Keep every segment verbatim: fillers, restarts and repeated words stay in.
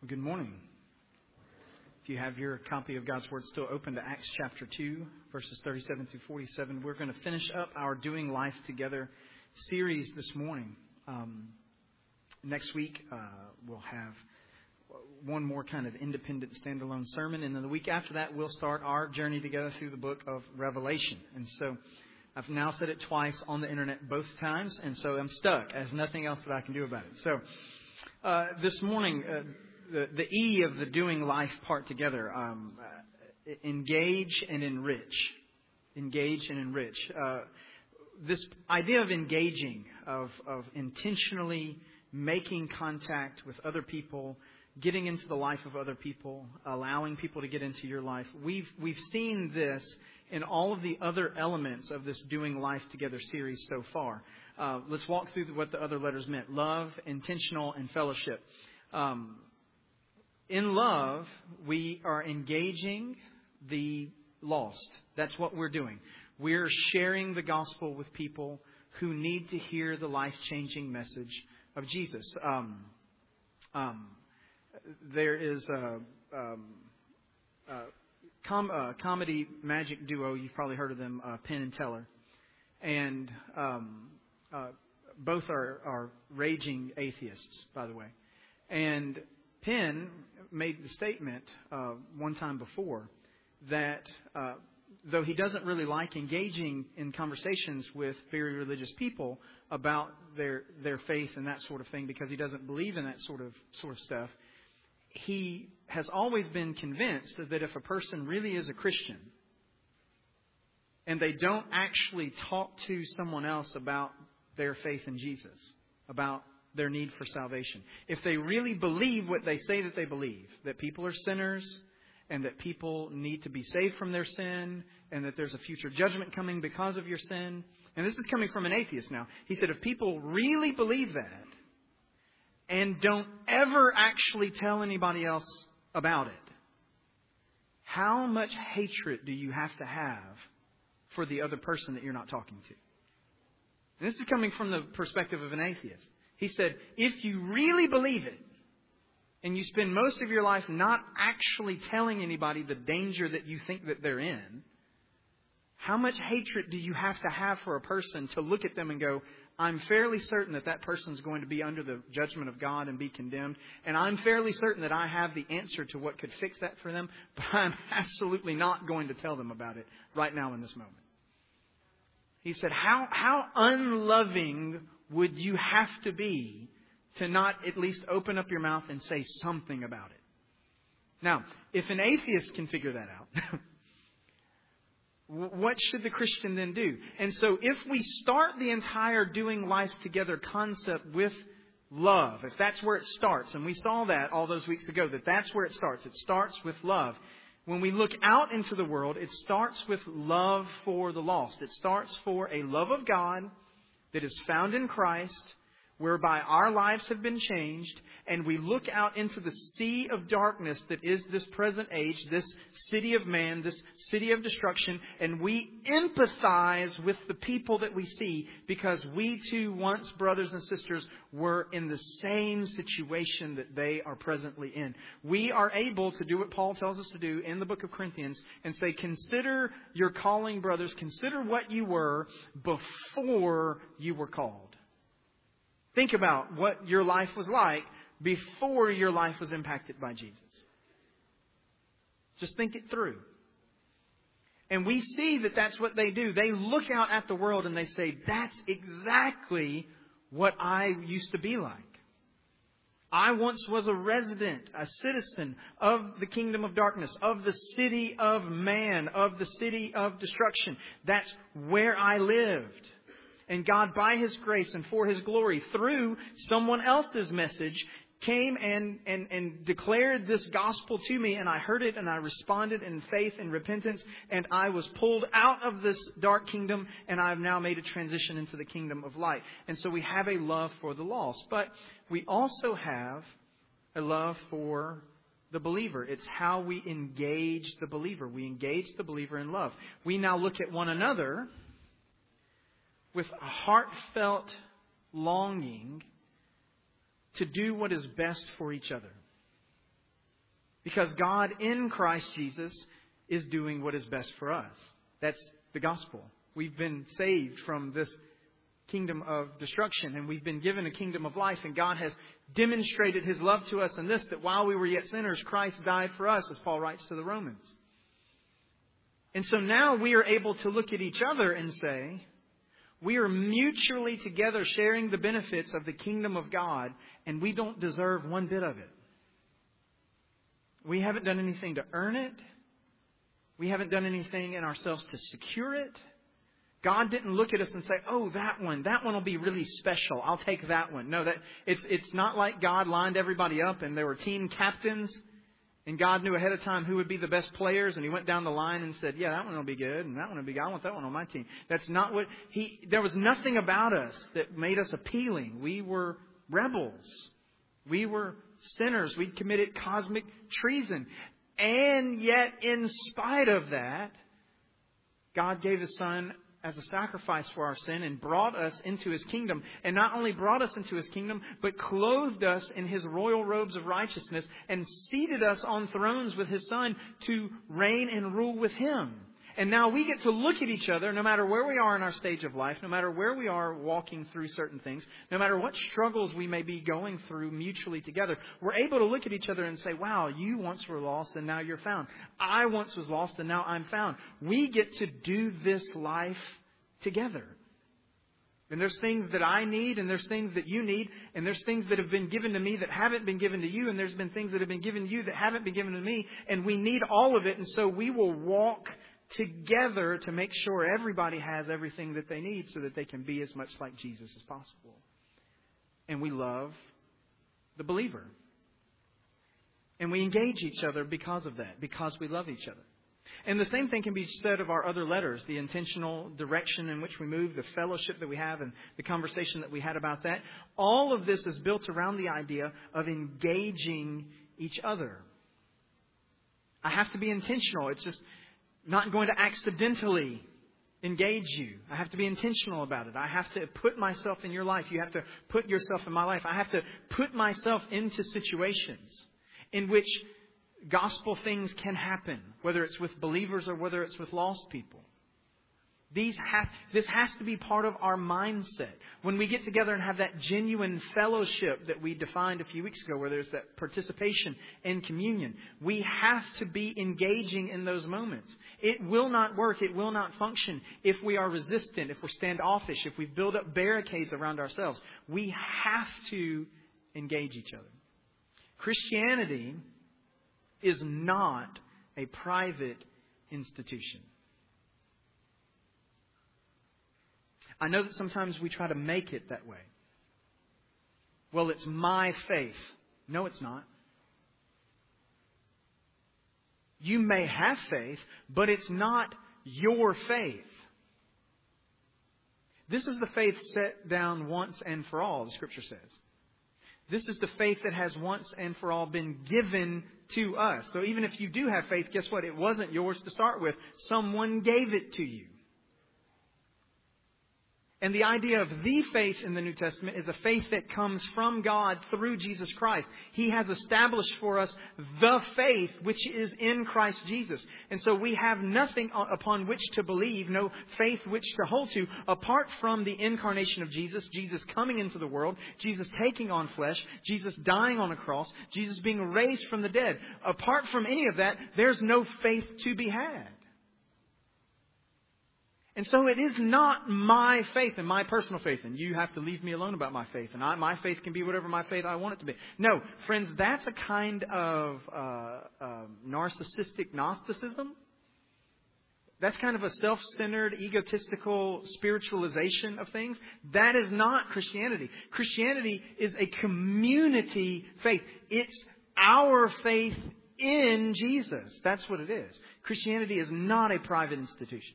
Well, good morning. If you have your copy of God's Word still open to Acts chapter two, verses thirty-seven through forty-seven, we're going to finish up our Doing Life Together series this morning. Um, next week, uh, we'll have one more kind of independent standalone sermon. And then the week after that, we'll start our journey together through the book of Revelation. And so I've now said it twice on the internet both times. And so I'm stuck. There's nothing else that I can do about it. So uh, this morning, uh, the, the E of the Doing Life part together, um, uh, engage and enrich. Engage and enrich. Uh, this idea of engaging, of, of intentionally making contact with other people, getting into the life of other people, allowing people to get into your life. We've we've seen this in all of the other elements of this Doing Life Together series so far. Uh, let's walk through what the other letters meant. Love, intentional, and fellowship. Um, in love, we are engaging the lost. That's what we're doing. We're sharing the gospel with people who need to hear the life-changing message of Jesus. Um, um, There is a, um, a com- a comedy magic duo. You've probably heard of them, uh, Penn and Teller. And um, uh, both are, are raging atheists, by the way. And Penn made the statement uh, one time before that uh, though he doesn't really like engaging in conversations with very religious people about their their faith and that sort of thing because he doesn't believe in that sort of sort of stuff, he has always been convinced that if a person really is a Christian and they don't actually talk to someone else about their faith in Jesus, about their need for salvation, if they really believe what they say that they believe, that people are sinners and that people need to be saved from their sin and that there's a future judgment coming because of your sin. And this is coming from an atheist now. He said if people really believe that, and don't ever actually tell anybody else about it, how much hatred do you have to have for the other person that you're not talking to? And this is coming from the perspective of an atheist. He said, if you really believe it, and you spend most of your life not actually telling anybody the danger that you think that they're in, how much hatred do you have to have for a person to look at them and go, I'm fairly certain that that person's going to be under the judgment of God and be condemned. And I'm fairly certain that I have the answer to what could fix that for them. But I'm absolutely not going to tell them about it right now in this moment. He said, how, how unloving would you have to be to not at least open up your mouth and say something about it? Now, if an atheist can figure that out, what should the Christian then do? And so if we start the entire Doing Life Together concept with love, if that's where it starts, and we saw that all those weeks ago, that that's where it starts. It starts with love. When we look out into the world, it starts with love for the lost. It starts for a love of God that is found in Christ, whereby our lives have been changed, and we look out into the sea of darkness that is this present age, this city of man, this city of destruction, and we empathize with the people that we see because we too once, brothers and sisters, were in the same situation that they are presently in. We are able to do what Paul tells us to do in the book of Corinthians and say, consider your calling, brothers, consider what you were before you were called. Think about what your life was like before your life was impacted by Jesus. Just think it through. And we see that that's what they do. They look out at the world and they say, that's exactly what I used to be like. I once was a resident, a citizen of the kingdom of darkness, of the city of man, of the city of destruction. That's where I lived. And God, by His grace and for His glory, through someone else's message, came and, and, and declared this gospel to me. And I heard it and I responded in faith and repentance. And I was pulled out of this dark kingdom. And I have now made a transition into the kingdom of light. And so we have a love for the lost. But we also have a love for the believer. It's how we engage the believer. We engage the believer in love. We now look at one another with a heartfelt longing to do what is best for each other. Because God in Christ Jesus is doing what is best for us. That's the gospel. We've been saved from this kingdom of destruction, and we've been given a kingdom of life, and God has demonstrated His love to us in this, that while we were yet sinners, Christ died for us, as Paul writes to the Romans. And so now we are able to look at each other and say, we are mutually together sharing the benefits of the kingdom of God, and we don't deserve one bit of it. We haven't done anything to earn it. We haven't done anything in ourselves to secure it. God didn't look at us and say, oh, that one, that one will be really special. I'll take that one. No, that it's it's not like God lined everybody up and there were team captains and God knew ahead of time who would be the best players. And He went down the line and said, yeah, that one will be good. And that one will be good. I want that one on my team. That's not what he, there was nothing about us that made us appealing. We were rebels. We were sinners. We'd committed cosmic treason. And yet, in spite of that, God gave His Son as a sacrifice for our sin and brought us into His kingdom. And not only brought us into His kingdom, but clothed us in His royal robes of righteousness and seated us on thrones with His Son to reign and rule with Him. And now we get to look at each other, no matter where we are in our stage of life, no matter where we are walking through certain things, no matter what struggles we may be going through mutually together. We're able to look at each other and say, wow, you once were lost and now you're found. I once was lost and now I'm found. We get to do this life together. And there's things that I need and there's things that you need. And there's things that have been given to me that haven't been given to you. And there's been things that have been given to you that haven't been given to me. And we need all of it. And so we will walk together to make sure everybody has everything that they need so that they can be as much like Jesus as possible. And we love the believer. And we engage each other because of that, because we love each other. And the same thing can be said of our other letters, the intentional direction in which we move, the fellowship that we have, and the conversation that we had about that. All of this is built around the idea of engaging each other. I have to be intentional. It's just not going to accidentally engage you. I have to be intentional about it. I have to put myself in your life. You have to put yourself in my life. I have to put myself into situations in which gospel things can happen, whether it's with believers or whether it's with lost people. These have, this has to be part of our mindset. When we get together and have that genuine fellowship that we defined a few weeks ago, where there's that participation in communion, we have to be engaging in those moments. It will not work. It will not function if we are resistant, if we're standoffish, if we build up barricades around ourselves. We have to engage each other. Christianity is not a private institution. I know that sometimes we try to make it that way. Well, it's my faith. No, it's not. You may have faith, but it's not your faith. This is the faith set down once and for all, the Scripture says. This is the faith that has once and for all been given to us. So even if you do have faith, guess what? It wasn't yours to start with. Someone gave it to you. And the idea of the faith in the New Testament is a faith that comes from God through Jesus Christ. He has established for us the faith which is in Christ Jesus. And so we have nothing upon which to believe, no faith which to hold to, apart from the incarnation of Jesus, Jesus coming into the world, Jesus taking on flesh, Jesus dying on a cross, Jesus being raised from the dead. Apart from any of that, there's no faith to be had. And so it is not my faith and my personal faith, and you have to leave me alone about my faith, and I, my faith can be whatever my faith I want it to be. No, friends, that's a kind of uh, uh, narcissistic Gnosticism. That's kind of a self-centered, egotistical spiritualization of things. That is not Christianity. Christianity is a community faith. It's our faith in Jesus. That's what it is. Christianity is not a private institution.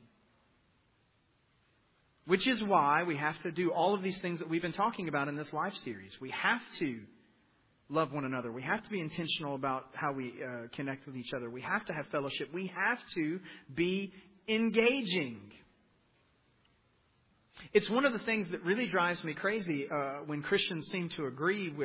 Which is why we have to do all of these things that we've been talking about in this life series. We have to love one another. We have to be intentional about how we uh, connect with each other. We have to have fellowship. We have to be engaging. It's one of the things that really drives me crazy uh, when Christians seem to agree with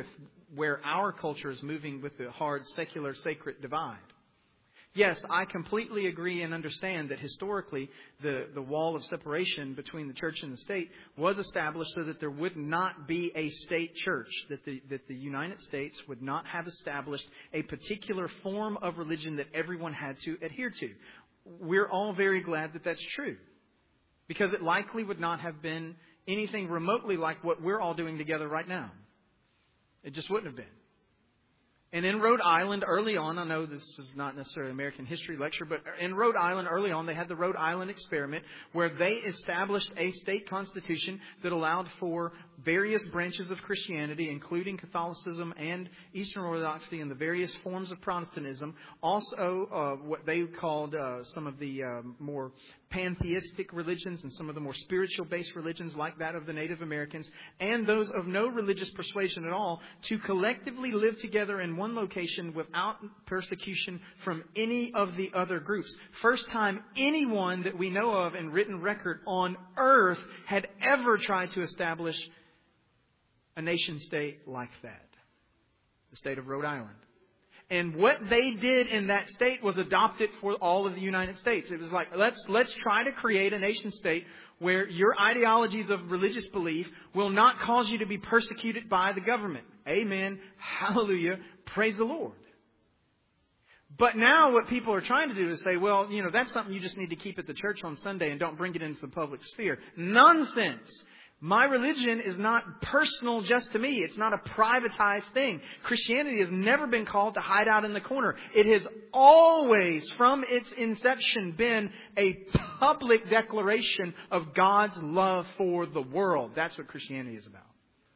where our culture is moving with the hard secular sacred divide. Yes, I completely agree and understand that historically the, the wall of separation between the church and the state was established so that there would not be a state church, that the, that the United States would not have established a particular form of religion that everyone had to adhere to. We're all very glad that that's true, because it likely would not have been anything remotely like what we're all doing together right now. It just wouldn't have been. And in Rhode Island early on, I know this is not necessarily an American history lecture, but in Rhode Island early on, they had the Rhode Island experiment where they established a state constitution that allowed for various branches of Christianity, including Catholicism and Eastern Orthodoxy and the various forms of Protestantism. Also, uh, what they called uh, some of the uh, more pantheistic religions and some of the more spiritual-based religions like that of the Native Americans, and those of no religious persuasion at all, to collectively live together in one location without persecution from any of the other groups. First time anyone that we know of in written record on earth had ever tried to establish a nation state like that. The state of Rhode Island. And what they did in that state was adopt it for all of the United States. It was like, let's let's try to create a nation state where your ideologies of religious belief will not cause you to be persecuted by the government. Amen. Hallelujah. Praise the Lord. But now what people are trying to do is say, well, you know, that's something you just need to keep at the church on Sunday and don't bring it into the public sphere. Nonsense. My religion is not personal just to me. It's not a privatized thing. Christianity has never been called to hide out in the corner. It has always, from its inception, been a public declaration of God's love for the world. That's what Christianity is about.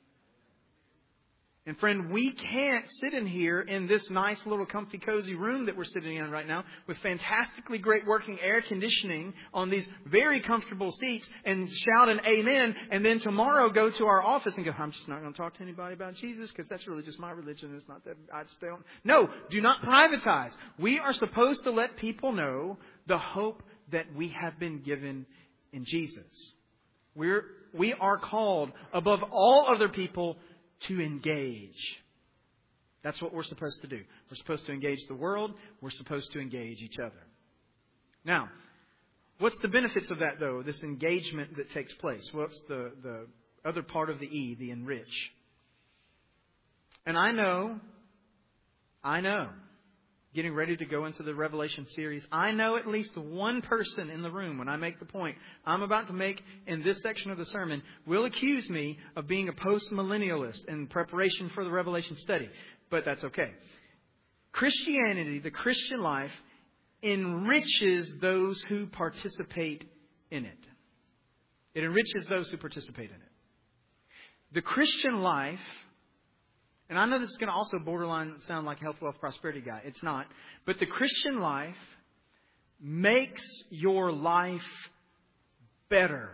And friend, we can't sit in here in this nice little comfy cozy room that we're sitting in right now with fantastically great working air conditioning on these very comfortable seats and shout an amen, and then tomorrow go to our office and go, I'm just not going to talk to anybody about Jesus because that's really just my religion. It's not that I just don't. No, do not privatize. We are supposed to let people know the hope that we have been given in Jesus. We're, we are called above all other people to engage. That's what we're supposed to do. We're supposed to engage the world. We're supposed to engage each other. Now, what's the benefits of that, though, this engagement that takes place? What's the, the other part of the E, the enrich? And I know, I know, getting ready to go into the Revelation series, I know at least one person in the room when I make the point I'm about to make in this section of the sermon will accuse me of being a post-millennialist in preparation for the Revelation study. But that's okay. Christianity, the Christian life, enriches those who participate in it. It enriches those who participate in it. The Christian life, and I know this is going to also borderline sound like a health, wealth, prosperity guy. It's not. But the Christian life makes your life better.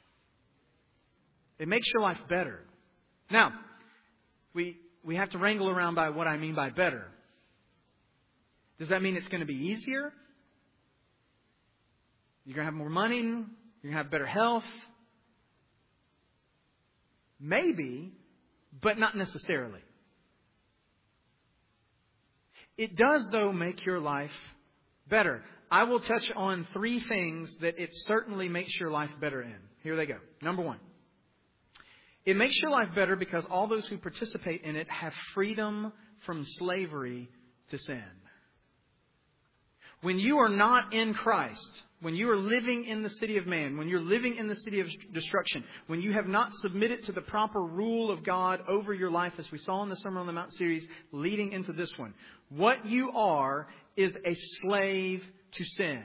It makes your life better. Now, we we have to wrangle around by what I mean by better. Does that mean it's going to be easier? You're going to have more money? You're going to have better health? Maybe, but not necessarily. It does, though, make your life better. I will touch on three things that it certainly makes your life better in. Here they go. Number one. It makes your life better because all those who participate in it have freedom from slavery to sin. When you are not in Christ, when you are living in the city of man, when you're living in the city of destruction, when you have not submitted to the proper rule of God over your life, as we saw in the Sermon on the Mount series leading into this one, what you are is a slave to sin.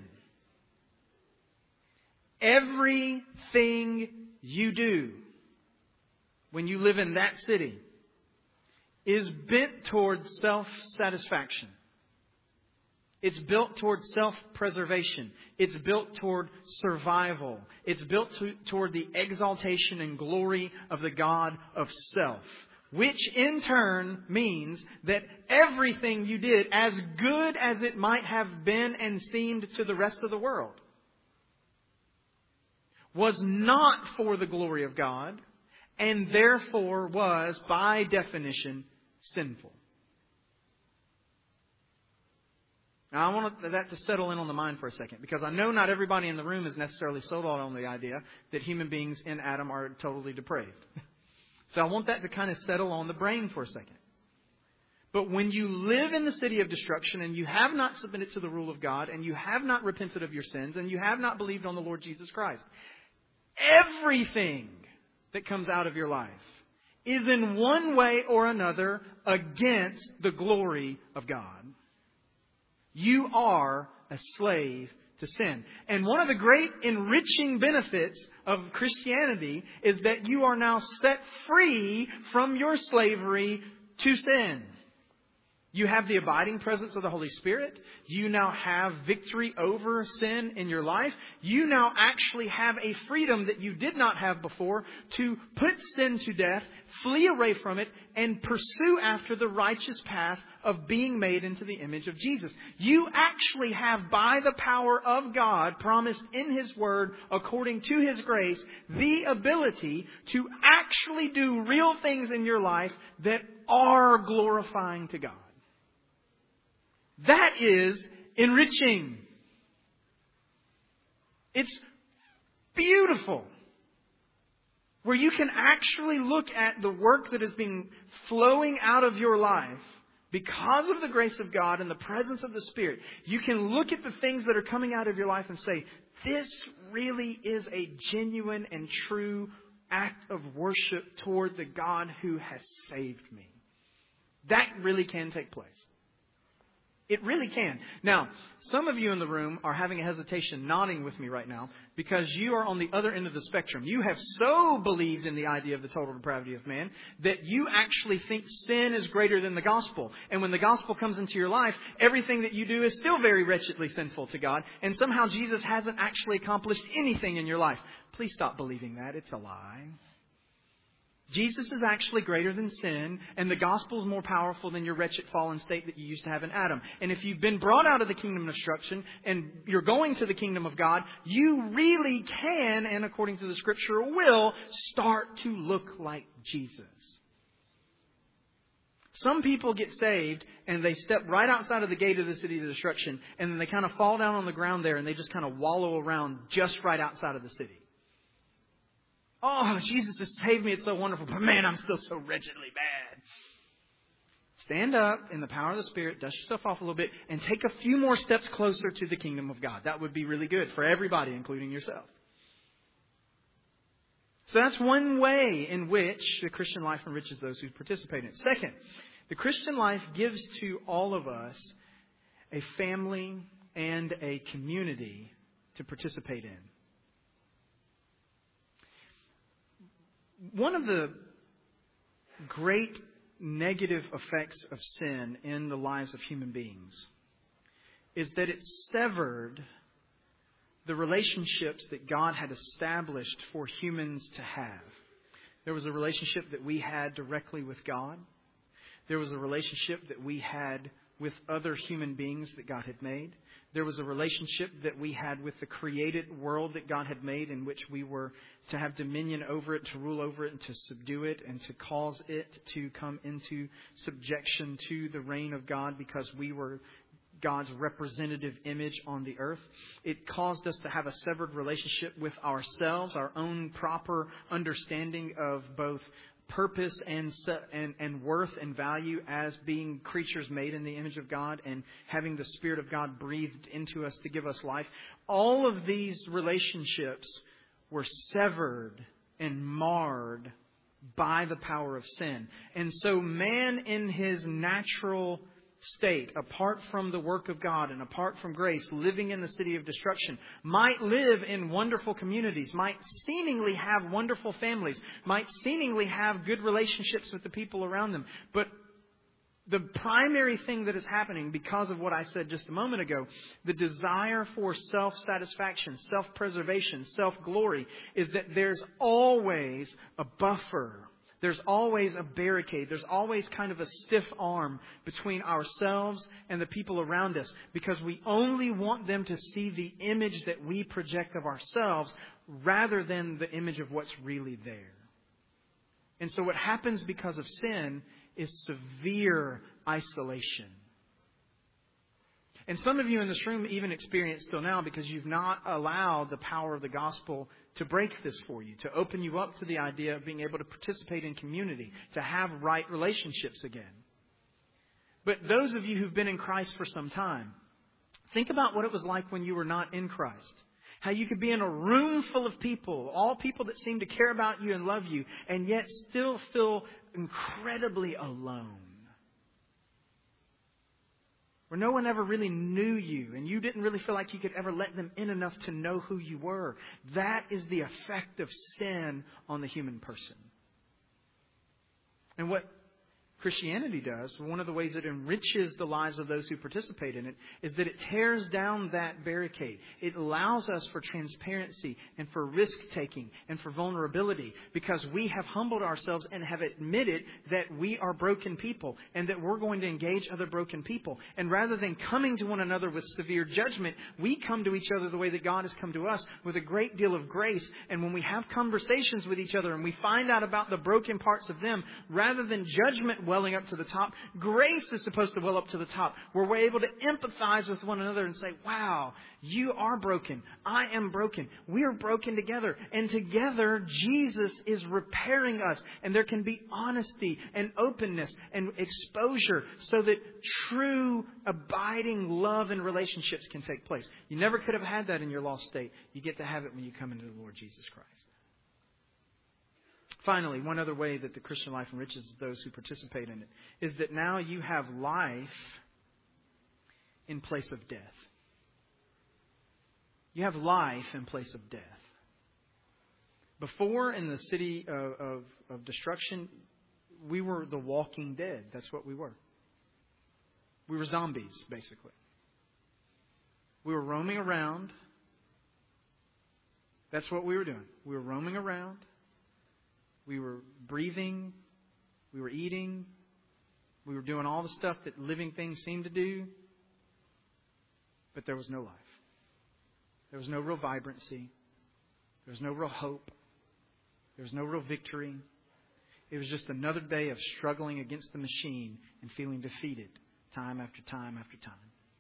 Everything you do when you live in that city is bent toward self-satisfaction. It's built toward self-preservation. It's built toward survival. It's built to, toward the exaltation and glory of the God of self. Which in turn means that everything you did, as good as it might have been and seemed to the rest of the world, was not for the glory of God, and therefore was, by definition, sinful. Now, I want that to settle in on the mind for a second, because I know not everybody in the room is necessarily sold on the idea that human beings in Adam are totally depraved. So I want that to kind of settle on the brain for a second. But when you live in the city of destruction and you have not submitted to the rule of God and you have not repented of your sins and you have not believed on the Lord Jesus Christ, everything that comes out of your life is in one way or another against the glory of God. You are a slave to sin. And one of the great enriching benefits of Christianity is that you are now set free from your slavery to sin. You have the abiding presence of the Holy Spirit. You now have victory over sin in your life. You now actually have a freedom that you did not have before to put sin to death, flee away from it, and pursue after the righteous path of being made into the image of Jesus. You actually have, by the power of God, promised in His Word, according to His grace, the ability to actually do real things in your life that are glorifying to God. That is enriching. It's beautiful. Where you can actually look at the work that is being flowing out of your life because of the grace of God and the presence of the Spirit. You can look at the things that are coming out of your life and say, this really is a genuine and true act of worship toward the God who has saved me. That really can take place. It really can. Now, some of you in the room are having a hesitation nodding with me right now because you are on the other end of the spectrum. You have so believed in the idea of the total depravity of man that you actually think sin is greater than the gospel. And when the gospel comes into your life, everything that you do is still very wretchedly sinful to God. And somehow Jesus hasn't actually accomplished anything in your life. Please stop believing that. It's a lie. Jesus is actually greater than sin, and the gospel is more powerful than your wretched fallen state that you used to have in Adam. And if you've been brought out of the kingdom of destruction and you're going to the kingdom of God, you really can, and according to the Scripture will, start to look like Jesus. Some people get saved and they step right outside of the gate of the city of destruction, and then they kind of fall down on the ground there and they just kind of wallow around just right outside of the city. Oh, Jesus has saved me. It's so wonderful. But man, I'm still so wretchedly bad. Stand up in the power of the Spirit, dust yourself off a little bit, and take a few more steps closer to the kingdom of God. That would be really good for everybody, including yourself. So that's one way in which the Christian life enriches those who participate in it. Second, the Christian life gives to all of us a family and a community to participate in. One of the great negative effects of sin in the lives of human beings is that it severed the relationships that God had established for humans to have. There was a relationship that we had directly with God. There was a relationship that we had with other human beings that God had made. There was a relationship that we had with the created world that God had made, in which we were to have dominion over it, to rule over it, and to subdue it, and to cause it to come into subjection to the reign of God, because we were God's representative image on the earth. It caused us to have a severed relationship with ourselves, our own proper understanding of both purpose and, and and worth and value as being creatures made in the image of God, and having the Spirit of God breathed into us to give us life. All of these relationships were severed and marred by the power of sin. And so man in his natural state, apart from the work of God and apart from grace, living in the city of destruction, might live in wonderful communities, might seemingly have wonderful families, might seemingly have good relationships with the people around them. But the primary thing that is happening, because of what I said just a moment ago, the desire for self-satisfaction, self-preservation, self-glory, is that there's always a buffer. There's always a barricade. There's always kind of a stiff arm between ourselves and the people around us, because we only want them to see the image that we project of ourselves rather than the image of what's really there. And so what happens because of sin is severe isolation. And some of you in this room even experience still now because you've not allowed the power of the gospel to break this for you, to open you up to the idea of being able to participate in community, to have right relationships again. But those of you who've been in Christ for some time, think about what it was like when you were not in Christ. How you could be in a room full of people, all people that seem to care about you and love you, and yet still feel incredibly alone. Where no one ever really knew you, and you didn't really feel like you could ever let them in enough to know who you were. That is the effect of sin on the human person. And what Christianity does, one of the ways it enriches the lives of those who participate in it, is that it tears down that barricade. It allows us for transparency and for risk-taking and for vulnerability because we have humbled ourselves and have admitted that we are broken people and that we're going to engage other broken people. And rather than coming to one another with severe judgment, we come to each other the way that God has come to us, with a great deal of grace. And when we have conversations with each other and we find out about the broken parts of them, rather than judgment welling up to the top, grace is supposed to well up to the top, where we're able to empathize with one another and say, wow, you are broken. I am broken. We are broken together. And together, Jesus is repairing us. And there can be honesty and openness and exposure so that true, abiding love and relationships can take place. You never could have had that in your lost state. You get to have it when you come into the Lord Jesus Christ. Finally, one other way that the Christian life enriches those who participate in it is that now you have life in place of death. You have life in place of death. Before, in the city of, of, of destruction, we were the walking dead. That's what we were. We were zombies, basically. We were roaming around. That's what we were doing. We were roaming around. We were breathing. We were eating. We were doing all the stuff that living things seem to do. But there was no life. There was no real vibrancy. There was no real hope. There was no real victory. It was just another day of struggling against the machine and feeling defeated time after time after time.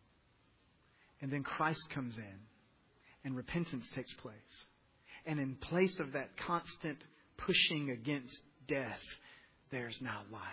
And then Christ comes in and repentance takes place. And in place of that constant pushing against death, there's now life.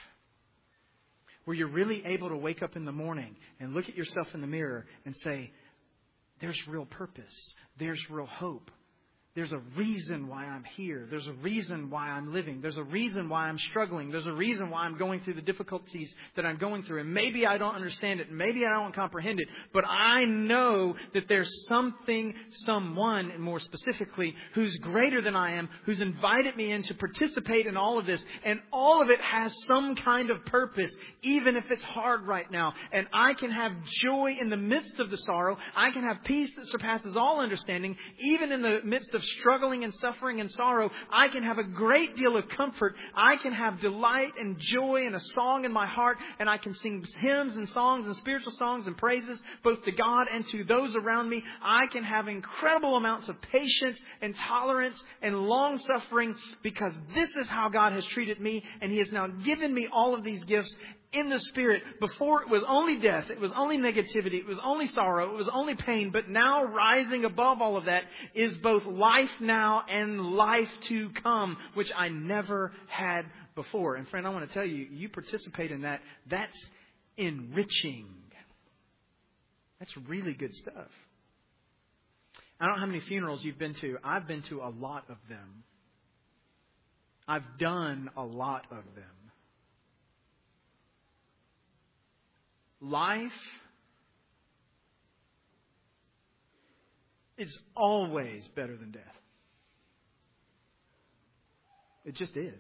Where you're really able to wake up in the morning and look at yourself in the mirror and say, there's real purpose. There's real hope. There's a reason why I'm here. There's a reason why I'm living. There's a reason why I'm struggling. There's a reason why I'm going through the difficulties that I'm going through. And maybe I don't understand it. Maybe I don't comprehend it. But I know that there's something, someone, and more specifically, who's greater than I am, who's invited me in to participate in all of this. And all of it has some kind of purpose, even if it's hard right now. And I can have joy in the midst of the sorrow. I can have peace that surpasses all understanding, even in the midst of struggling and suffering and sorrow. I can have a great deal of comfort. I can have delight and joy and a song in my heart, and I can sing hymns and songs and spiritual songs and praises both to God and to those around me. I can have incredible amounts of patience and tolerance and long suffering because this is how God has treated me, and He has now given me all of these gifts in the Spirit. Before it was only death, it was only negativity, it was only sorrow, it was only pain. But now rising above all of that is both life now and life to come, which I never had before. And friend, I want to tell you, you participate in that. That's enriching. That's really good stuff. I don't know how many funerals you've been to. I've been to a lot of them. I've done a lot of them. Life is always better than death. It just is.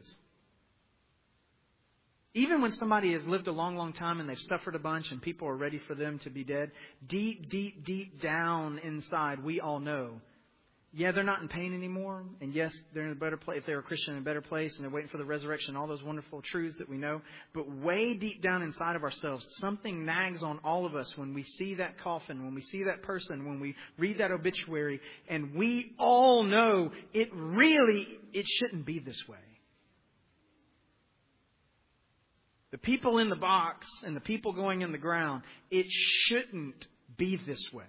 Even when somebody has lived a long, long time and they've suffered a bunch and people are ready for them to be dead, deep, deep, deep down inside, we all know, yeah, they're not in pain anymore. And yes, they're in a better place. If they're a Christian, in a better place, and they're waiting for the resurrection, all those wonderful truths that we know. But way deep down inside of ourselves, something nags on all of us when we see that coffin, when we see that person, when we read that obituary. And we all know it really, it shouldn't be this way. The people in the box and the people going in the ground, it shouldn't be this way.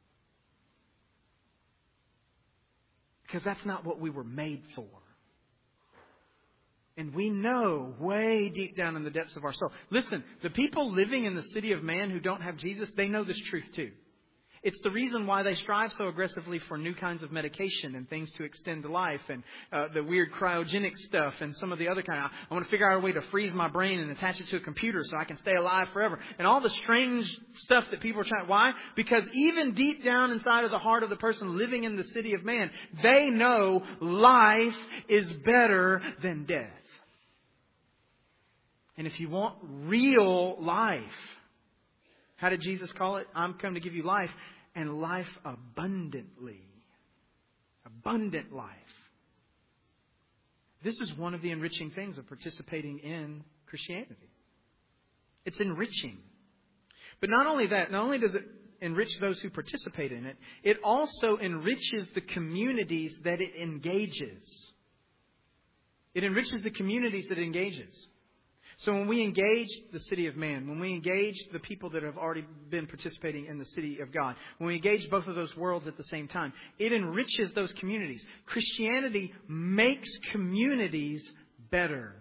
Because that's not what we were made for. And we know way deep down in the depths of our soul. Listen, the people living in the city of man who don't have Jesus, they know this truth too. It's the reason why they strive so aggressively for new kinds of medication and things to extend life and uh, the weird cryogenic stuff and some of the other kind of, I want to figure out a way to freeze my brain and attach it to a computer so I can stay alive forever. And all the strange stuff that people are trying. Why? Because even deep down inside of the heart of the person living in the city of man, they know life is better than death. And if you want real life, how did Jesus call it? I'm come to give you life, and life abundantly. Abundant life. This is one of the enriching things of participating in Christianity. It's enriching. But not only that, not only does it enrich those who participate in it, it also enriches the communities that it engages. It enriches the communities that it engages. So when we engage the city of man, when we engage the people that have already been participating in the city of God, when we engage both of those worlds at the same time, it enriches those communities. Christianity makes communities better.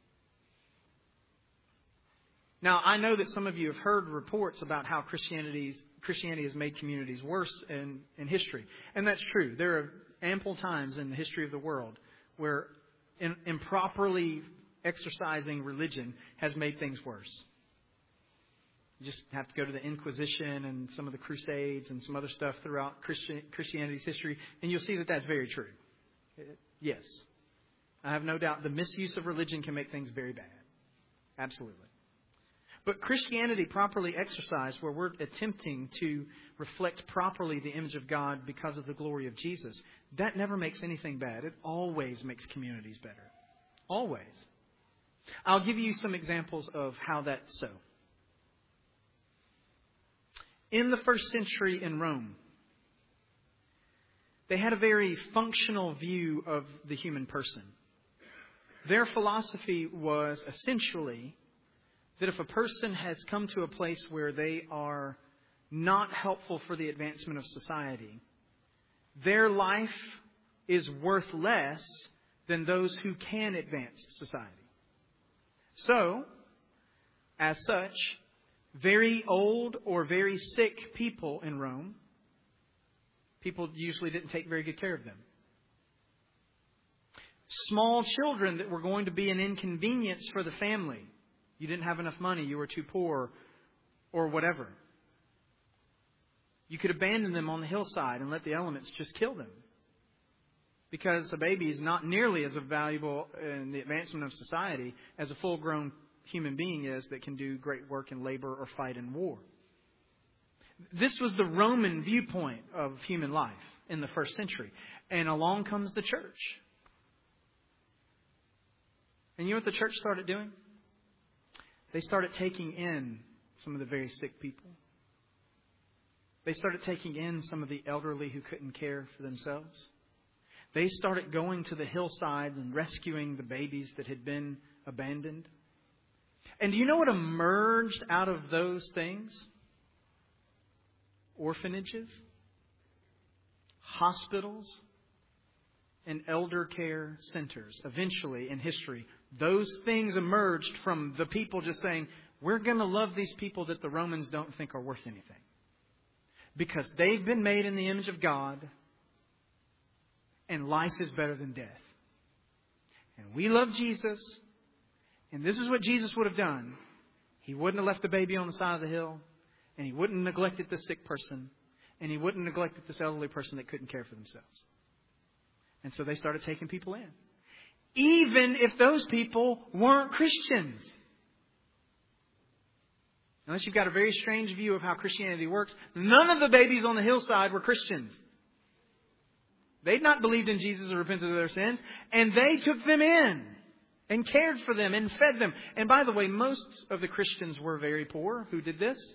Now, I know that some of you have heard reports about how Christianity's, Christianity has made communities worse in, in history. And that's true. There are ample times in the history of the world where in, improperly exercising religion has made things worse. You just have to go to the Inquisition and some of the Crusades and some other stuff throughout Christian, Christianity's history, and you'll see that that's very true. Yes. I have no doubt the misuse of religion can make things very bad. Absolutely. But Christianity properly exercised, where we're attempting to reflect properly the image of God because of the glory of Jesus, that never makes anything bad. It always makes communities better. Always. I'll give you some examples of how that's so. In the first century in Rome, they had a very functional view of the human person. Their philosophy was essentially that if a person has come to a place where they are not helpful for the advancement of society, their life is worth less than those who can advance society. So, as such, very old or very sick people in Rome, people usually didn't take very good care of them. Small children that were going to be an inconvenience for the family. You didn't have enough money, you were too poor, or whatever. You could abandon them on the hillside and let the elements just kill them. Because a baby is not nearly as valuable in the advancement of society as a full-grown human being is that can do great work in labor or fight in war. This was the Roman viewpoint of human life in the first century. And along comes the church. And you know what the church started doing? They started taking in some of the very sick people. They started taking in some of the elderly who couldn't care for themselves. They started going to the hillsides and rescuing the babies that had been abandoned. And do you know what emerged out of those things? Orphanages, hospitals, and elder care centers. Eventually, in history, those things emerged from the people just saying, we're going to love these people that the Romans don't think are worth anything. Because they've been made in the image of God. And life is better than death. And we love Jesus. And this is what Jesus would have done. He wouldn't have left the baby on the side of the hill. And He wouldn't have neglected the sick person. And He wouldn't have neglected this elderly person that couldn't care for themselves. And so they started taking people in. Even if those people weren't Christians. Unless you've got a very strange view of how Christianity works, none of the babies on the hillside were Christians. They'd not believed in Jesus or repented of their sins. And they took them in and cared for them and fed them. And by the way, most of the Christians were very poor who did this.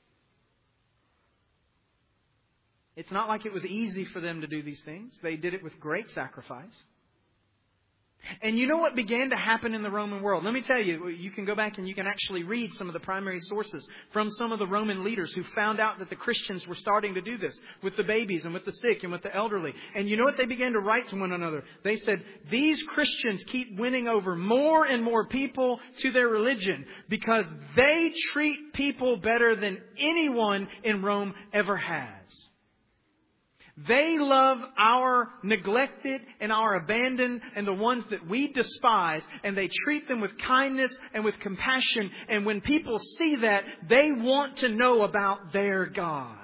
It's not like it was easy for them to do these things. They did it with great sacrifice. And you know what began to happen in the Roman world? Let me tell you, you can go back and you can actually read some of the primary sources from some of the Roman leaders who found out that the Christians were starting to do this with the babies and with the sick and with the elderly. And you know what they began to write to one another? They said, these Christians keep winning over more and more people to their religion because they treat people better than anyone in Rome ever has. They love our neglected and our abandoned and the ones that we despise, and they treat them with kindness and with compassion. And when people see that, they want to know about their God.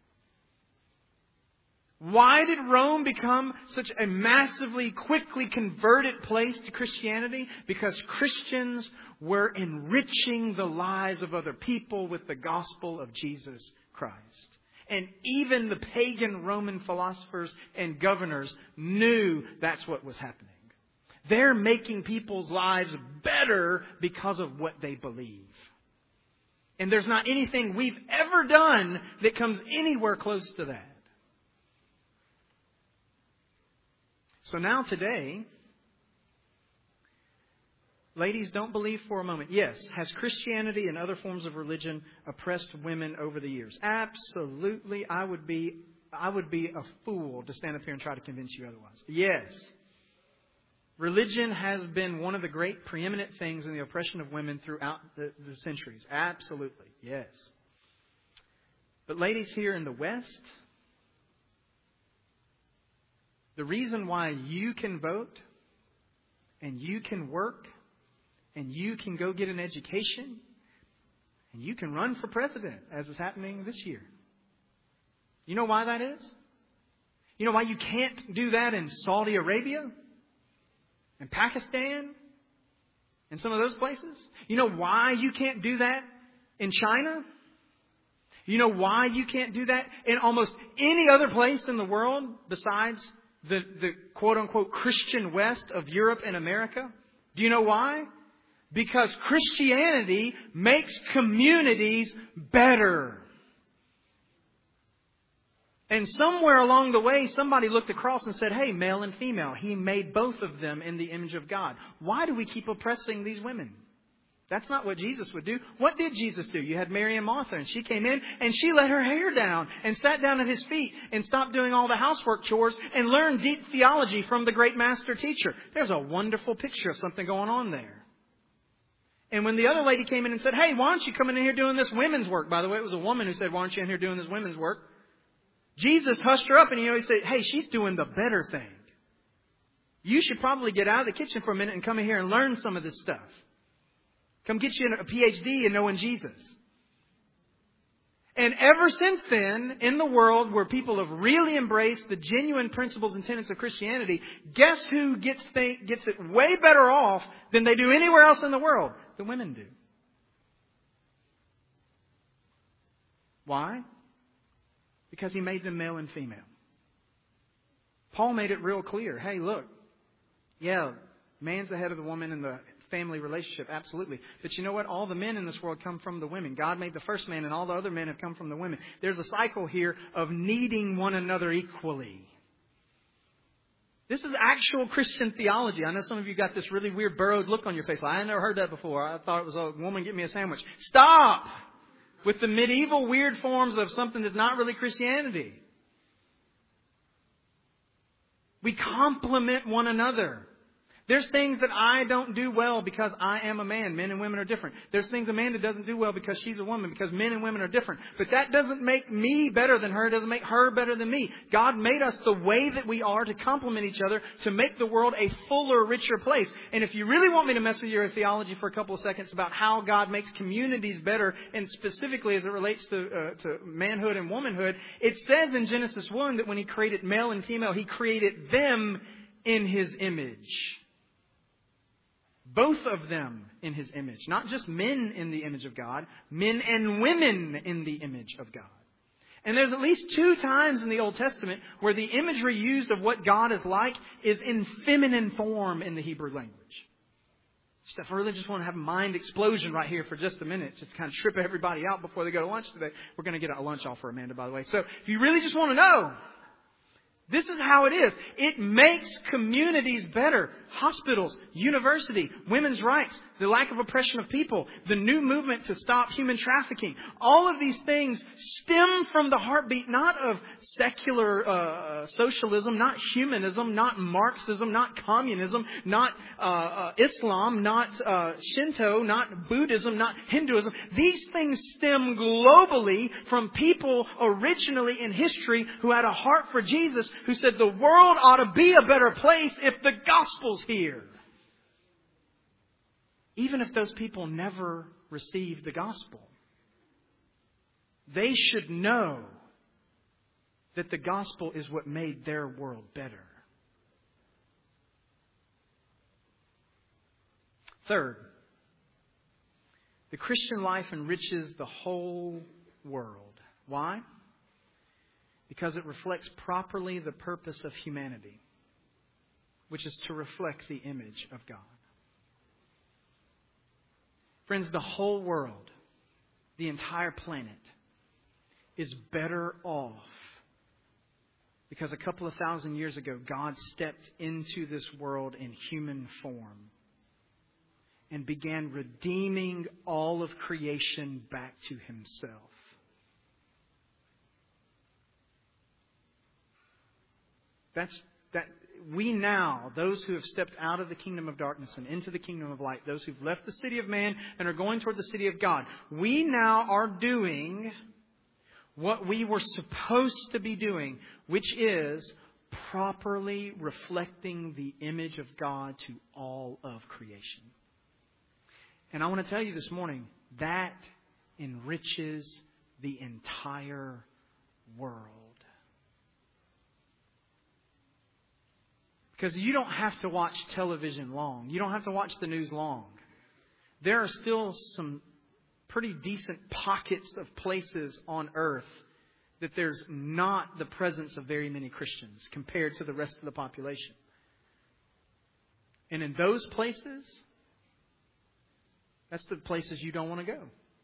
Why did Rome become such a massively, quickly converted place to Christianity? Because Christians were enriching the lives of other people with the gospel of Jesus Christ. And even the pagan Roman philosophers and governors knew that's what was happening. They're making people's lives better because of what they believe. And there's not anything we've ever done that comes anywhere close to that. So now today, ladies, don't believe for a moment. Yes, has Christianity and other forms of religion oppressed women over the years? Absolutely. I would be I would be a fool to stand up here and try to convince you otherwise. Yes. Religion has been one of the great preeminent things in the oppression of women throughout the, the centuries. Absolutely. Yes. But ladies here in the West, the reason why you can vote and you can work and you can go get an education, and you can run for president, as is happening this year. You know why that is? You know why you can't do that in Saudi Arabia? And Pakistan? And some of those places? You know why you can't do that in China? You know why you can't do that in almost any other place in the world besides the, the quote-unquote Christian West of Europe and America? Do you know why? Because Christianity makes communities better. And somewhere along the way, somebody looked across and said, hey, male and female, He made both of them in the image of God. Why do we keep oppressing these women? That's not what Jesus would do. What did Jesus do? You had Mary and Martha, and she came in and she let her hair down and sat down at His feet and stopped doing all the housework chores and learned deep theology from the great master teacher. There's a wonderful picture of something going on there. And when the other lady came in and said, hey, why aren't you coming in here doing this women's work? By the way, it was a woman who said, why aren't you in here doing this women's work? Jesus hushed her up and you know, He said, hey, she's doing the better thing. You should probably get out of the kitchen for a minute and come in here and learn some of this stuff. Come get you a P H D in knowing Jesus. And ever since then, in the world where people have really embraced the genuine principles and tenets of Christianity, guess who gets th- gets it way better off than they do anywhere else in the world? The women do. Why? Because He made them male and female. Paul made it real clear. Hey, look, yeah, man's the head of the woman in the family relationship, absolutely. But you know what? All the men in this world come from the women. God made the first man and all the other men have come from the women. There's a cycle here of needing one another equally. This is actual Christian theology. I know some of you got this really weird burrowed look on your face. I never heard that before. I thought it was a woman get me a sandwich. Stop with the medieval weird forms of something that's not really Christianity. We complement one another. There's things that I don't do well because I am a man. Men and women are different. There's things Amanda doesn't do well because she's a woman, because men and women are different. But that doesn't make me better than her. It doesn't make her better than me. God made us the way that we are to complement each other, to make the world a fuller, richer place. And if you really want me to mess with your theology for a couple of seconds about how God makes communities better, and specifically as it relates to, uh, to manhood and womanhood, it says in Genesis one that when He created male and female, He created them in His image. Both of them in His image. Not just men in the image of God, men and women in the image of God. And there's at least two times in the Old Testament where the imagery used of what God is like is in feminine form in the Hebrew language. Just, I really just want to have a mind explosion right here for just a minute, just to kind of trip everybody out before they go to lunch today. We're going to get a lunch offer, Amanda, by the way. So if you really just want to know, This is how it is. It makes communities better. Hospitals, university, women's rights, the lack of oppression of people, the new movement to stop human trafficking. All of these things stem from the heartbeat not of secular uh, socialism, not humanism, not Marxism, not communism, not uh, uh, Islam, not uh, Shinto, not Buddhism, not Hinduism. These things stem globally from people originally in history who had a heart for Jesus, who said the world ought to be a better place if the gospel's here. Even if those people never received the gospel, they should know that the gospel is what made their world better. Third, the Christian life enriches the whole world. Why? Because it reflects properly the purpose of humanity, which is to reflect the image of God. Friends, the whole world, the entire planet, is better off because a couple of thousand years ago, God stepped into this world in human form and began redeeming all of creation back to Himself. That's that. We now, those who have stepped out of the kingdom of darkness and into the kingdom of light, those who've left the city of man and are going toward the city of God, we now are doing what we were supposed to be doing, which is properly reflecting the image of God to all of creation. And I want to tell you this morning, that enriches the entire world. Because you don't have to watch television long. You don't have to watch the news long. There are still some pretty decent pockets of places on earth that there's not the presence of very many Christians compared to the rest of the population. And in those places, that's the places you don't want to go.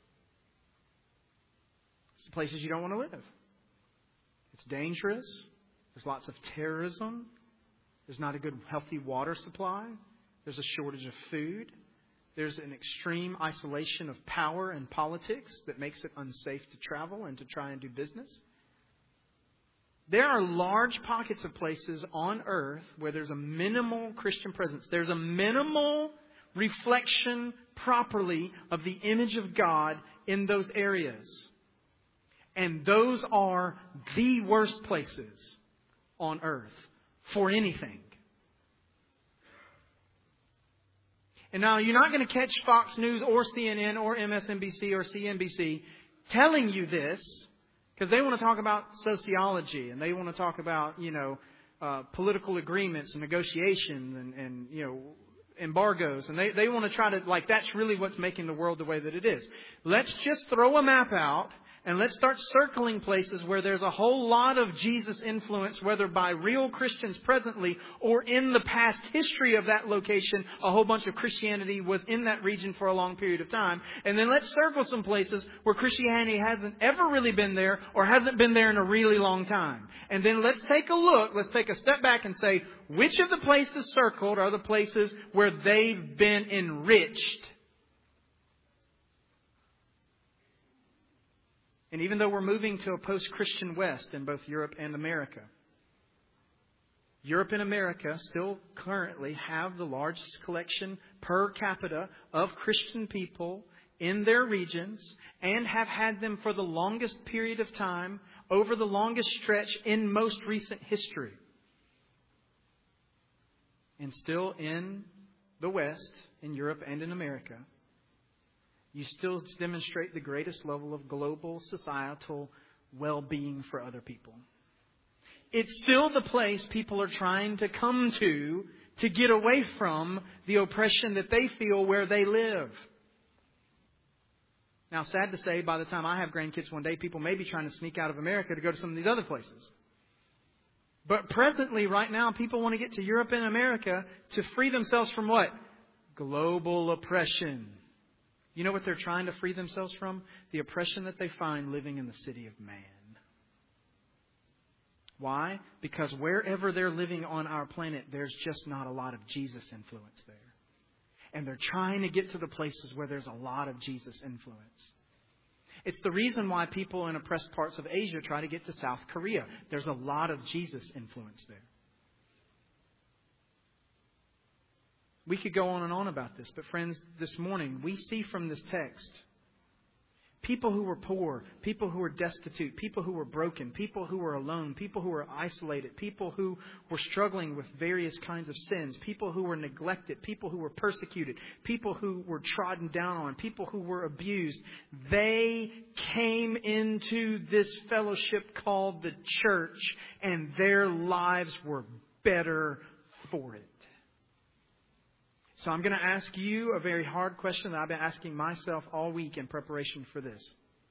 It's the places you don't want to live. It's dangerous. There's lots of terrorism. There's not a good, healthy water supply. There's a shortage of food. There's an extreme isolation of power and politics that makes it unsafe to travel and to try and do business. There are large pockets of places on earth where there's a minimal Christian presence. There's a minimal reflection properly of the image of God in those areas. And those are the worst places on earth for anything. And now you're not going to catch Fox News or C N N or M S N B C or C N B C telling you this, because they want to talk about sociology and they want to talk about, you know, uh, political agreements and negotiations and, and, you know, embargoes. And they, they want to try to, like, that's really what's making the world the way that it is. Let's just throw a map out and let's start circling places where there's a whole lot of Jesus influence, whether by real Christians presently or in the past history of that location, a whole bunch of Christianity was in that region for a long period of time. And then let's circle some places where Christianity hasn't ever really been there or hasn't been there in a really long time. And then let's take a look, let's take a step back and say, which of the places circled are the places where they've been enriched? And even though we're moving to a post-Christian West in both Europe and America, Europe and America still currently have the largest collection per capita of Christian people in their regions and have had them for the longest period of time, over the longest stretch in most recent history. And still in the West, in Europe and in America, you still demonstrate the greatest level of global societal well-being for other people. It's still the place people are trying to come to to get away from the oppression that they feel where they live. Now, sad to say, by the time I have grandkids one day, people may be trying to sneak out of America to go to some of these other places. But presently, right now, people want to get to Europe and America to free themselves from what? Global oppression. You know what they're trying to free themselves from? The oppression that they find living in the city of man. Why? Because wherever they're living on our planet, there's just not a lot of Jesus influence there. And they're trying to get to the places where there's a lot of Jesus influence. It's the reason why people in oppressed parts of Asia try to get to South Korea. There's a lot of Jesus influence there. We could go on and on about this, but friends, this morning we see from this text people who were poor, people who were destitute, people who were broken, people who were alone, people who were isolated, people who were struggling with various kinds of sins, people who were neglected, people who were persecuted, people who were trodden down on, people who were abused. They came into this fellowship called the church, and their lives were better for it. So I'm going to ask you a very hard question that I've been asking myself all week in preparation for this.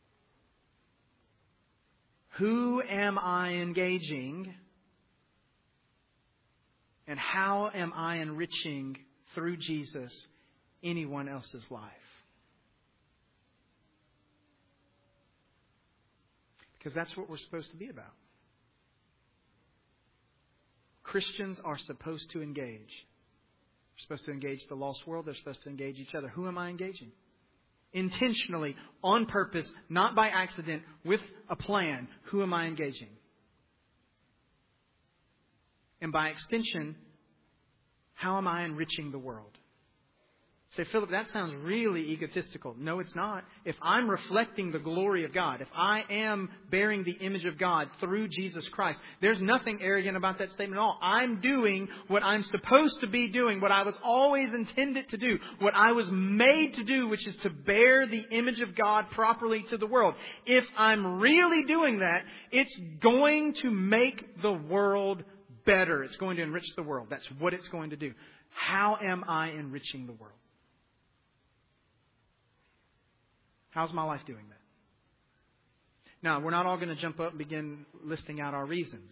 Who am I engaging? And how am I enriching through Jesus anyone else's life? Because that's what we're supposed to be about. Christians are supposed to engage. They're supposed to engage the lost world. They're supposed to engage each other. Who am I engaging? Intentionally, on purpose, not by accident, with a plan. Who am I engaging? And by extension, how am I enriching the world? Say, Philip, that sounds really egotistical. No, it's not. If I'm reflecting the glory of God, if I am bearing the image of God through Jesus Christ, there's nothing arrogant about that statement at all. I'm doing what I'm supposed to be doing, what I was always intended to do, what I was made to do, which is to bear the image of God properly to the world. If I'm really doing that, it's going to make the world better. It's going to enrich the world. That's what it's going to do. How am I enriching the world? How's my life doing that? Now, we're not all going to jump up and begin listing out our reasons.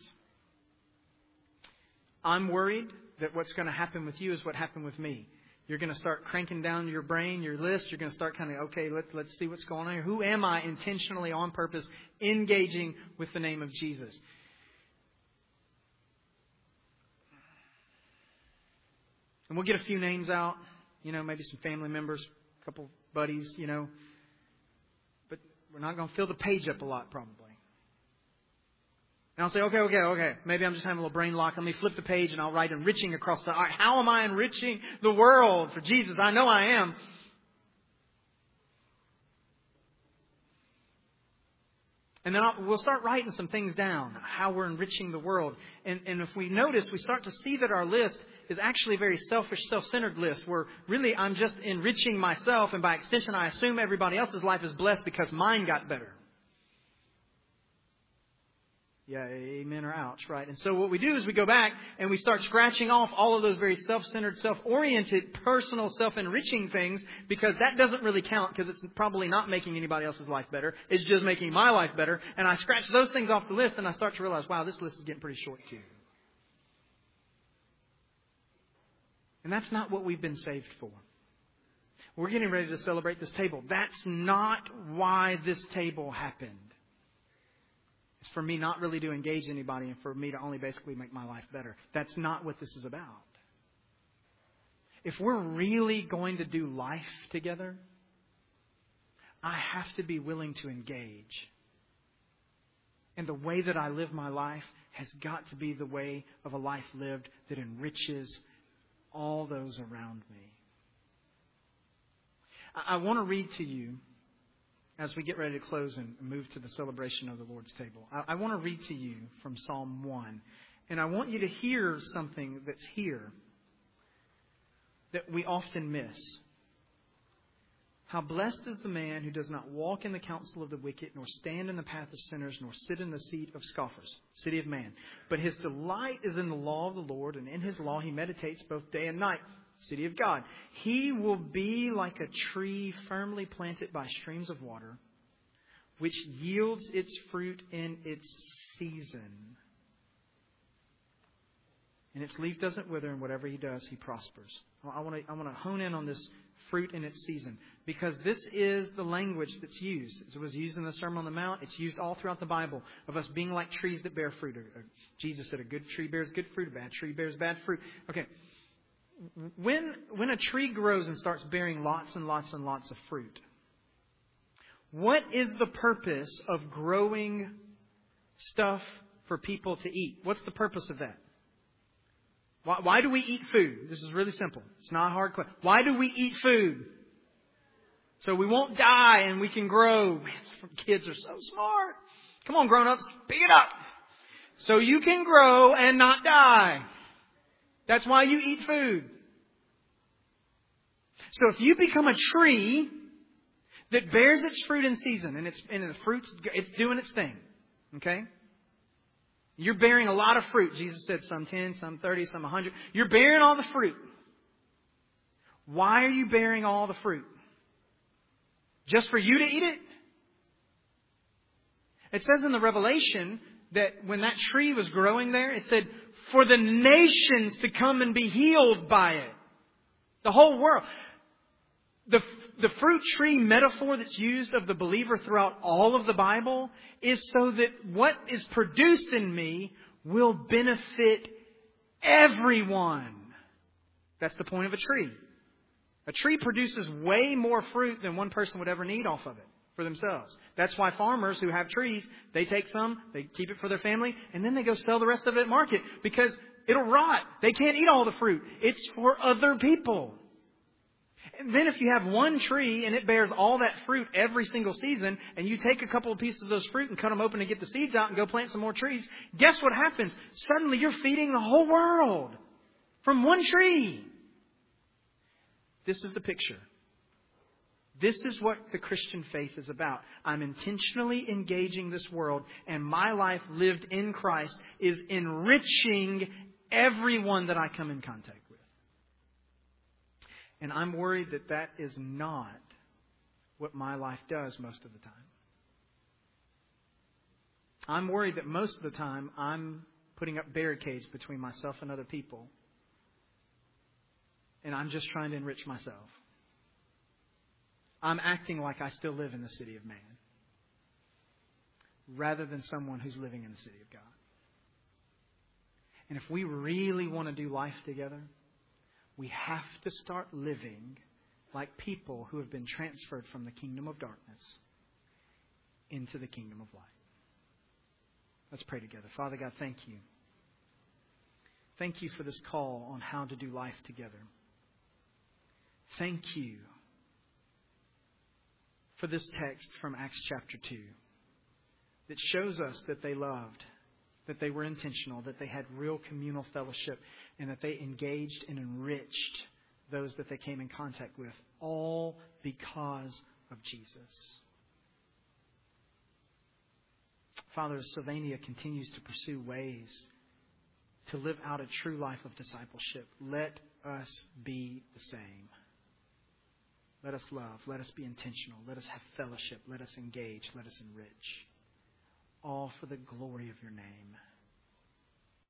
I'm worried that what's going to happen with you is what happened with me. You're going to start cranking down your brain, your list. You're going to start kind of, okay, let's, let's see what's going on here. Who am I intentionally, on purpose, engaging with the name of Jesus? And we'll get a few names out. You know, maybe some family members, a couple buddies, you know. We're not going to fill the page up a lot, probably. And I'll say, okay, okay, okay. Maybe I'm just having a little brain lock. Let me flip the page and I'll write enriching across the... All right, how am I enriching the world for Jesus? I know I am. And then I'll, we'll start writing some things down, how we're enriching the world. And, and if we notice, we start to see that our list is actually a very selfish, self-centered list where really I'm just enriching myself, and by extension I assume everybody else's life is blessed because mine got better. Yeah, amen or ouch, right? And so what we do is we go back and we start scratching off all of those very self-centered, self-oriented, personal, self-enriching things, because that doesn't really count because it's probably not making anybody else's life better. It's just making my life better. And I scratch those things off the list and I start to realize, wow, this list is getting pretty short too. And that's not what we've been saved for. We're getting ready to celebrate this table. That's not why this table happened. It's for me not really to engage anybody and for me to only basically make my life better. That's not what this is about. If we're really going to do life together, I have to be willing to engage. And the way that I live my life has got to be the way of a life lived that enriches all those around me. I want to read to you, as we get ready to close and move to the celebration of the Lord's table, I want to read to you from Psalm one. And I want you to hear something that's here that we often miss. How blessed is the man who does not walk in the counsel of the wicked, nor stand in the path of sinners, nor sit in the seat of scoffers, city of man. But his delight is in the law of the Lord, and in his law he meditates both day and night, city of God. He will be like a tree firmly planted by streams of water, which yields its fruit in its season. and its leaf doesn't wither, and whatever He does, He prospers. I want to I want to hone in on this fruit in its season, because this is the language that's used. It was used in the Sermon on the Mount. It's used all throughout the Bible of us being like trees that bear fruit. Jesus said a good tree bears good fruit, a bad tree bears bad fruit. Okay, when when a tree grows and starts bearing lots and lots and lots of fruit, what is the purpose of growing stuff for people to eat? What's the purpose of that? Why, why do we eat food? This is really simple. It's not a hard question. Why do we eat food? So we won't die and we can grow. Man, kids are so smart. Come on, grown-ups, pick it up. So you can grow and not die. That's why you eat food. So if you become a tree that bears its fruit in season, and it's and the fruit's it's doing its thing, okay? You're bearing a lot of fruit. Jesus said some ten, some thirty, some one hundred. You're bearing all the fruit. Why are you bearing all the fruit? Just for you to eat it? It says in the Revelation that when that tree was growing there, it said, for the nations to come and be healed by it. The whole world. The, the fruit tree metaphor that's used of the believer throughout all of the Bible is so that what is produced in me will benefit everyone. That's the point of a tree. A tree produces way more fruit than one person would ever need off of it for themselves. That's why farmers who have trees, they take some, they keep it for their family, and then they go sell the rest of it at market because it'll rot. They can't eat all the fruit. It's for other people. And then if you have one tree and it bears all that fruit every single season, and you take a couple of pieces of those fruit and cut them open and get the seeds out and go plant some more trees, guess what happens? Suddenly you're feeding the whole world from one tree. This is the picture. This is what the Christian faith is about. I'm intentionally engaging this world, and my life lived in Christ is enriching everyone that I come in contact with. And I'm worried that that is not what my life does most of the time. I'm worried that most of the time I'm putting up barricades between myself and other people. And I'm just trying to enrich myself. I'm acting like I still live in the city of man, rather than someone who's living in the city of God. And if we really want to do life together, we have to start living like people who have been transferred from the kingdom of darkness into the kingdom of light. Let's pray together. Father God, thank you. Thank you for this call on how to do life together. Thank you for this text from Acts chapter two that shows us that they loved, that they were intentional, that they had real communal fellowship, and that they engaged and enriched those that they came in contact with, all because of Jesus. Father, as Sylvania continues to pursue ways to live out a true life of discipleship, let us be the same. Let us love. Let us be intentional. Let us have fellowship. Let us engage. Let us enrich. All for the glory of your name.